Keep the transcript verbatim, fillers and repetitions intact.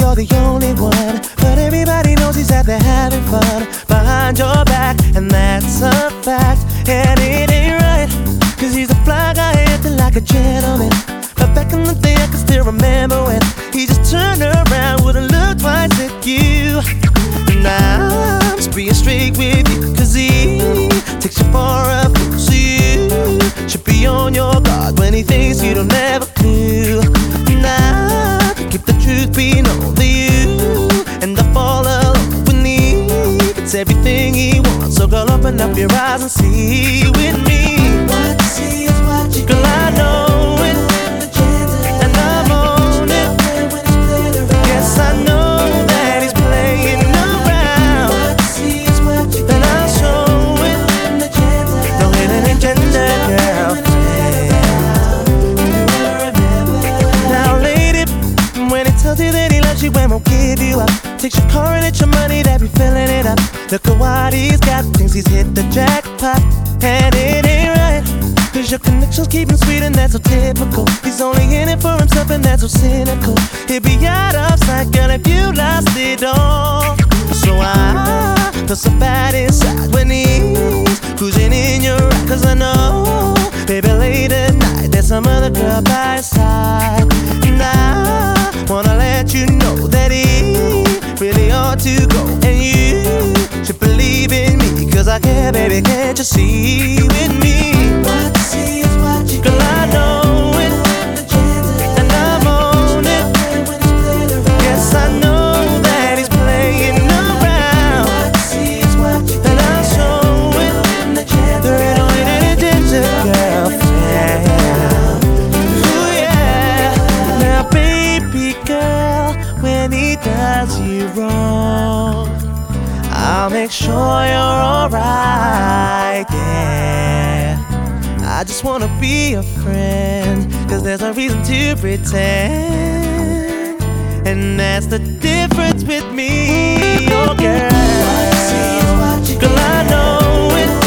you're the only one, but everybody knows he's out there having fun behind your back, and that's a fact. And it ain't right, cause he's a fly guy acting like a gentleman. But back in the day I can still remember when he just turned around, wouldn't look twice at you. Now I'm just being straight with you, cause he takes you for a fool. So you should be on your guard when he thinks you don't have a clue. Now keep the truth be known to you, and I fall alone when he gets everything he wants. So girl, open up your eyes and see with me. What you see is what you Girl, I know it, and I'm on it. Yes, I know that he's playing around, What you see is what you and I'll show it. No hidden agenda, girl. Now, lady, when he tells you that he loves you and won't give you up, takes your car and it's your money that be filling it up. Look at what he's got, thinks he's hit the jackpot, and it ain't right, cause your connections keep him sweet and that's so typical. He's only in it for himself and that's so cynical. He'd be out of sight, girl, if you lost it all. So I feel so bad inside when he's cruising in your ride, cause I know, baby, late at night there's some other girl by his side. And I wanna let you know that he really ought to go, and you should believe in me, cause I care, baby, can't you see with me? What you see is what you Girl, I know it, and I'm on it. Yes, I know that he's playing around, What you see is what you and I'll show it. There ain't no hidden agenda, girl. Yeah. Ooh, yeah. Now, baby girl, when he does you wrong, I'll make sure you're alright, yeah. I just wanna be a friend, cause there's no reason to pretend, and that's the difference with me, oh girl. see is what you Girl, I know it,